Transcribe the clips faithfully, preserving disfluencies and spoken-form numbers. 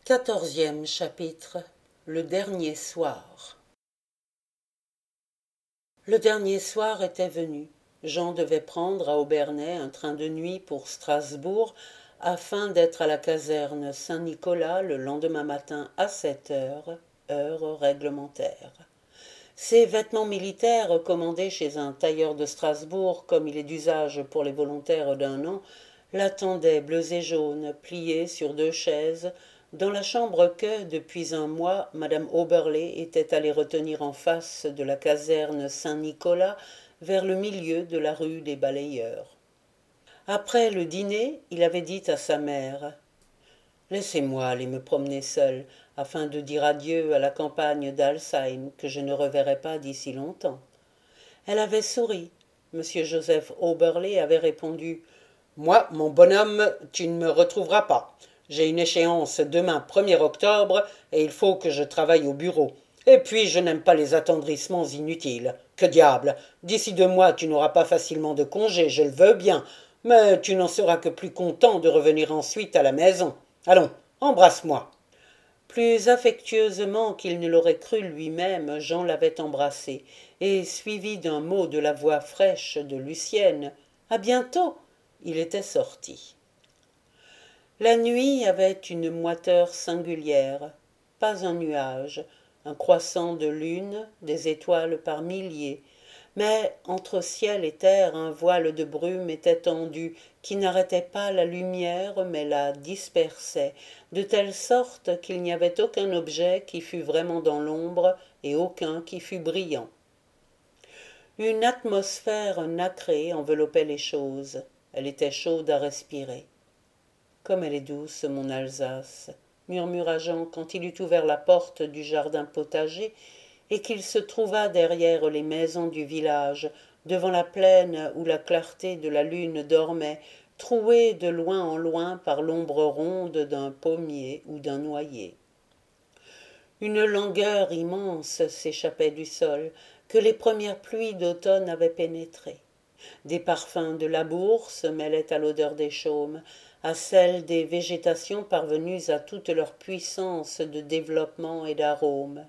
Quatorzième chapitre. Le dernier soir. Le dernier soir était venu. Jean devait prendre à Aubernais un train de nuit pour Strasbourg afin d'être à la caserne Saint-Nicolas le lendemain matin à sept heures, heure réglementaire. Ses vêtements militaires, commandés chez un tailleur de Strasbourg comme il est d'usage pour les volontaires d'un an, l'attendaient bleus et jaunes, pliés sur deux chaises, dans la chambre que, depuis un mois, madame Oberlé était allée retenir en face de la caserne Saint-Nicolas, vers le milieu de la rue des Balayeurs. Après le dîner, il avait dit à sa mère « Laissez-moi aller me promener seul, afin de dire adieu à la campagne d'Alsheim, que je ne reverrai pas d'ici longtemps. » Elle avait souri. Monsieur Joseph Oberlé avait répondu « Moi, mon bonhomme, tu ne me retrouveras pas. J'ai une échéance demain premier octobre et il faut que je travaille au bureau. Et puis je n'aime pas les attendrissements inutiles. Que diable, d'ici deux mois tu n'auras pas facilement de congé, je le veux bien, mais tu n'en seras que plus content de revenir ensuite à la maison. Allons, embrasse-moi. » Plus affectueusement qu'il ne l'aurait cru lui-même, Jean l'avait embrassé, et, suivi d'un mot de la voix fraîche de Lucienne, « À bientôt !» il était sorti. La nuit avait une moiteur singulière, pas un nuage, un croissant de lune, des étoiles par milliers, mais entre ciel et terre un voile de brume était tendu, qui n'arrêtait pas la lumière mais la dispersait, de telle sorte qu'il n'y avait aucun objet qui fût vraiment dans l'ombre et aucun qui fût brillant. Une atmosphère nacrée enveloppait les choses, elle était chaude à respirer. « Comme elle est douce, mon Alsace !» murmura Jean quand il eut ouvert la porte du jardin potager et qu'il se trouva derrière les maisons du village, devant la plaine où la clarté de la lune dormait, trouée de loin en loin par l'ombre ronde d'un pommier ou d'un noyer. Une langueur immense s'échappait du sol, que les premières pluies d'automne avaient pénétré. Des parfums de labour se mêlaient à l'odeur des chaumes, à celle des végétations parvenues à toute leur puissance de développement et d'arôme.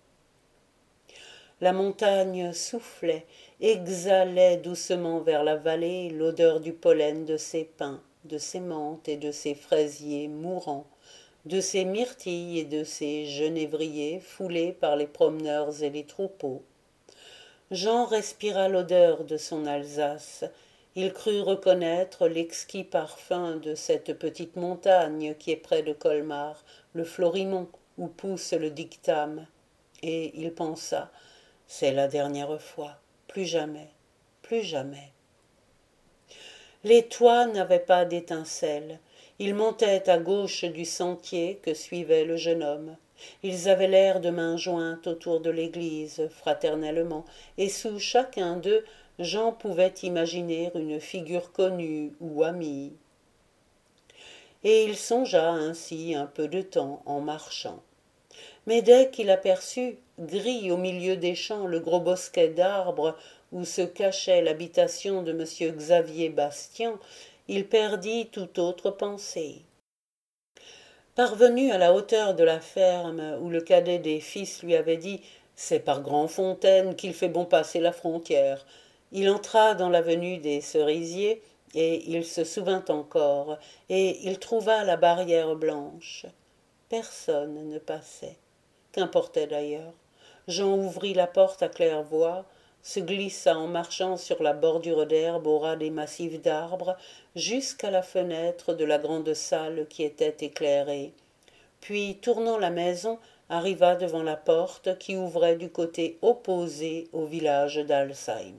La montagne soufflait, exhalait doucement vers la vallée l'odeur du pollen de ses pins, de ses menthes et de ses fraisiers mourants, de ses myrtilles et de ses genévriers foulés par les promeneurs et les troupeaux. Jean respira l'odeur de son Alsace. Il crut reconnaître l'exquis parfum de cette petite montagne qui est près de Colmar, le Florimont, où pousse le dictame. Et il pensa, c'est la dernière fois, plus jamais, plus jamais. Les toits n'avaient pas d'étincelles. Ils montaient à gauche du sentier que suivait le jeune homme. Ils avaient l'air de mains jointes autour de l'église, fraternellement, et sous chacun d'eux, Jean pouvait imaginer une figure connue ou amie. Et il songea ainsi un peu de temps en marchant. Mais dès qu'il aperçut, gris au milieu des champs, le gros bosquet d'arbres où se cachait l'habitation de monsieur Xavier Bastian, il perdit toute autre pensée. Parvenu à la hauteur de la ferme où le cadet des fils lui avait dit « C'est par Grandfontaine qu'il fait bon passer la frontière », il entra dans l'avenue des Cerisiers, et il se souvint encore, et il trouva la barrière blanche. Personne ne passait. Qu'importait d'ailleurs. Jean ouvrit la porte à claire-voie, se glissa en marchant sur la bordure d'herbe au ras des massifs d'arbres jusqu'à la fenêtre de la grande salle qui était éclairée. Puis, tournant la maison, arriva devant la porte qui ouvrait du côté opposé au village d'Alsheim.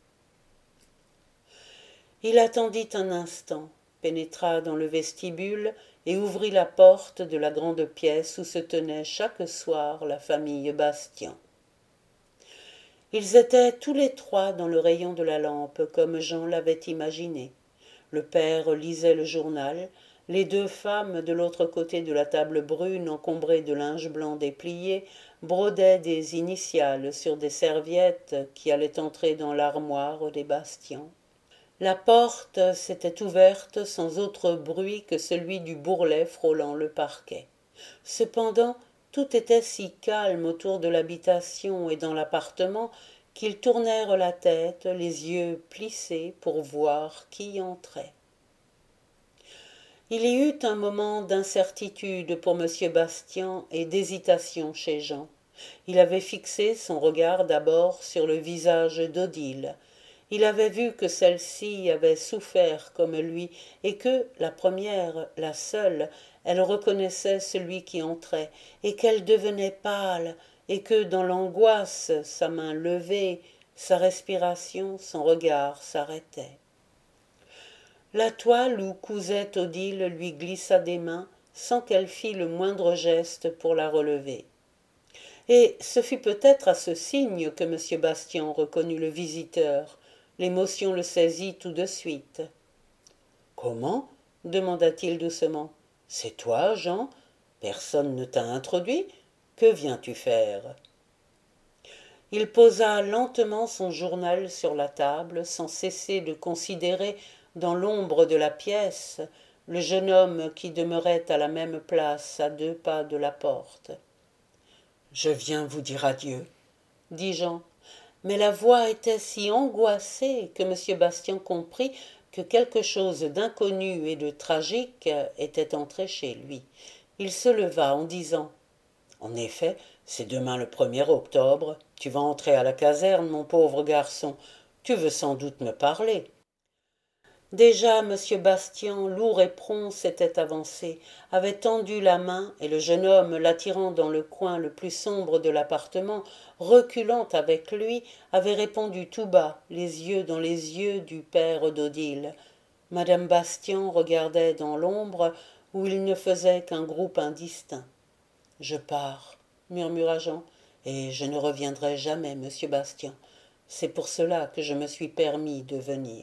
Il attendit un instant, pénétra dans le vestibule et ouvrit la porte de la grande pièce où se tenait chaque soir la famille Bastian. Ils étaient tous les trois dans le rayon de la lampe, comme Jean l'avait imaginé. Le père lisait le journal, les deux femmes, de l'autre côté de la table brune encombrée de linge blanc déplié, brodaient des initiales sur des serviettes qui allaient entrer dans l'armoire des Bastian. La porte s'était ouverte sans autre bruit que celui du bourrelet frôlant le parquet. Cependant, tout était si calme autour de l'habitation et dans l'appartement qu'ils tournèrent la tête, les yeux plissés, pour voir qui entrait. Il y eut un moment d'incertitude pour M. Bastien et d'hésitation chez Jean. Il avait fixé son regard d'abord sur le visage d'Odile. Il avait vu que celle-ci avait souffert comme lui, et que, la première, la seule, elle reconnaissait celui qui entrait, et qu'elle devenait pâle, et que, dans l'angoisse, sa main levée, sa respiration, son regard s'arrêtaient. La toile où cousait Odile lui glissa des mains, sans qu'elle fît le moindre geste pour la relever. Et ce fut peut-être à ce signe que M. Bastien reconnut le visiteur. L'émotion le saisit tout de suite. « Comment » demanda-t-il doucement. « C'est toi, Jean ? Personne ne t'a introduit ? Que viens-tu faire » Il posa lentement son journal sur la table, sans cesser de considérer, dans l'ombre de la pièce, le jeune homme qui demeurait à la même place, à deux pas de la porte. « Je viens vous dire adieu, » dit Jean. Mais la voix était si angoissée que M. Bastien comprit que quelque chose d'inconnu et de tragique était entré chez lui. Il se leva en disant « En effet, c'est demain le premier octobre. Tu vas entrer à la caserne, mon pauvre garçon. Tu veux sans doute me parler. » Déjà M. Bastien, lourd et prompt, s'était avancé, avait tendu la main, et le jeune homme, l'attirant dans le coin le plus sombre de l'appartement, reculant avec lui, avait répondu tout bas, les yeux dans les yeux du père d'Odile. Madame Bastien regardait dans l'ombre, où il ne faisait qu'un groupe indistinct. « Je pars, » murmura Jean, « et je ne reviendrai jamais, monsieur Bastien. C'est pour cela que je me suis permis de venir. »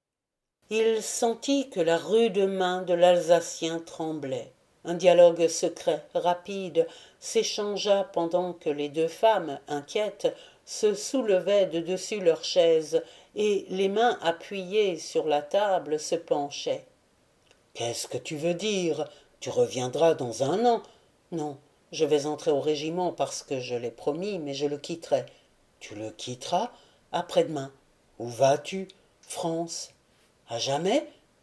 Il sentit que la rude main de l'Alsacien tremblait. Un dialogue secret, rapide, s'échangea pendant que les deux femmes, inquiètes, se soulevaient de dessus leurs chaises et, les mains appuyées sur la table, se penchaient. « Qu'est-ce que tu veux dire ? Tu reviendras dans un an. »« Non, je vais entrer au régiment parce que je l'ai promis, mais je le quitterai. »« Tu le quitteras ? Après-demain. Où vas-tu ? France. » « À jamais ? Oui. »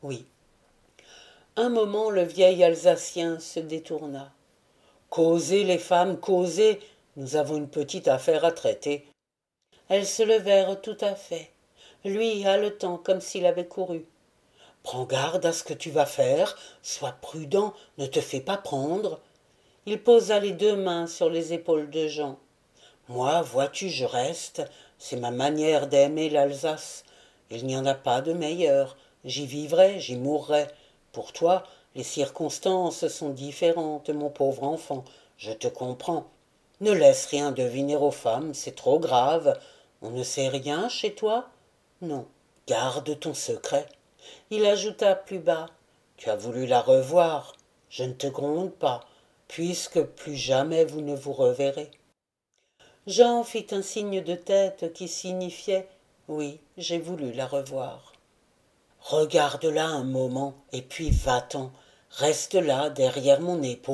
Un moment, le vieil Alsacien se détourna. « Causez, les femmes, causez. Nous avons une petite affaire à traiter. » Elles se levèrent tout à fait. Lui haletant comme s'il avait couru. « Prends garde à ce que tu vas faire. Sois prudent, ne te fais pas prendre. » Il posa les deux mains sur les épaules de Jean. « Moi, vois-tu, je reste. C'est ma manière d'aimer l'Alsace. Il n'y en a pas de meilleure. J'y vivrai, j'y mourrai. Pour toi, les circonstances sont différentes, mon pauvre enfant. Je te comprends. Ne laisse rien deviner aux femmes, c'est trop grave. On ne sait rien chez toi ? Non. Garde ton secret. » Il ajouta plus bas. « Tu as voulu la revoir. Je ne te gronde pas, puisque plus jamais vous ne vous reverrez. » Jean fit un signe de tête qui signifiait « Oui, j'ai voulu la revoir. » « Regarde-la un moment, et puis va-t'en. Reste là, derrière mon épaule. »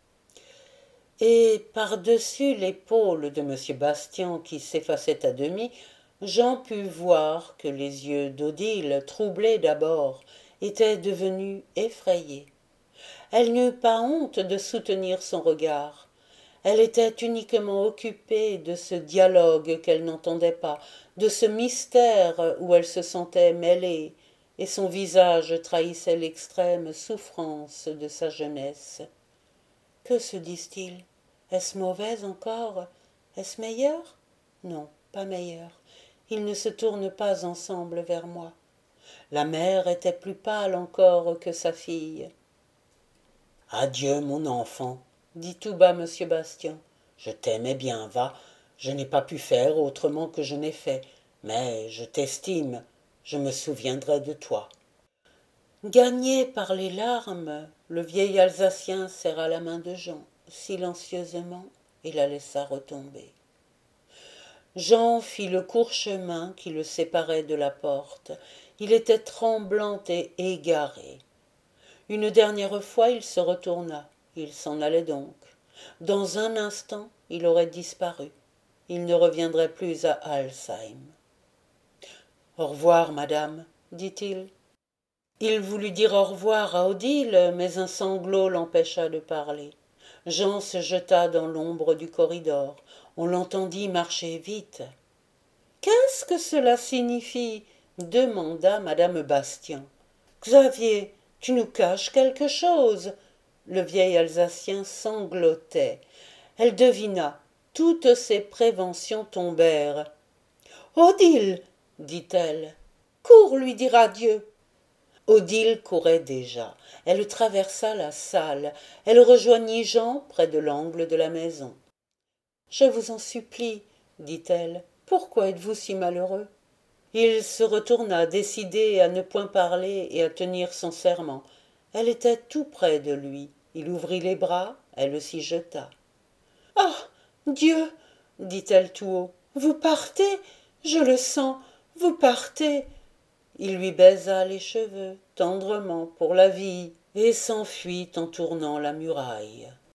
Et par-dessus l'épaule de M. Bastien, qui s'effaçait à demi, Jean put voir que les yeux d'Odile, troublés d'abord, étaient devenus effrayés. Elle n'eut pas honte de soutenir son regard. Elle était uniquement occupée de ce dialogue qu'elle n'entendait pas, de ce mystère où elle se sentait mêlée, et son visage trahissait l'extrême souffrance de sa jeunesse. Que se disent-ils ? Est-ce mauvais encore ? Est-ce meilleur ? Non, pas meilleur. Ils ne se tournent pas ensemble vers moi. La mère était plus pâle encore que sa fille. « Adieu, mon enfant, » dit tout bas M. Bastien. « Je t'aimais bien, va. Je n'ai pas pu faire autrement que je n'ai fait, mais je t'estime, je me souviendrai de toi. » Gagné par les larmes, le vieil Alsacien serra la main de Jean, silencieusement, et la laissa retomber. Jean fit le court chemin qui le séparait de la porte. Il était tremblant et égaré. Une dernière fois, il se retourna. Il s'en allait donc. Dans un instant, il aurait disparu. Il ne reviendrait plus à Alzheim. « Au revoir, madame, dit-il. Il voulut dire au revoir à Odile, mais un sanglot l'empêcha de parler. Jean se jeta dans l'ombre du corridor. On l'entendit marcher vite. « Qu'est-ce que cela signifie » demanda madame Bastien. « Xavier, tu nous caches quelque chose » Le vieil Alsacien sanglotait. Elle devina. Toutes ses préventions tombèrent. « Odile » dit-elle. « Cours lui dire adieu. » Odile courait déjà. Elle traversa la salle. Elle rejoignit Jean près de l'angle de la maison. « Je vous en supplie, dit-elle, pourquoi êtes-vous si malheureux ?» Il se retourna, décidé à ne point parler et à tenir son serment. Elle était tout près de lui. Il ouvrit les bras, elle s'y jeta. « Ah, Dieu !» dit-elle tout haut. « Vous partez, je le sens, vous partez !» Il lui baisa les cheveux, tendrement, pour la vie, et s'enfuit en tournant la muraille.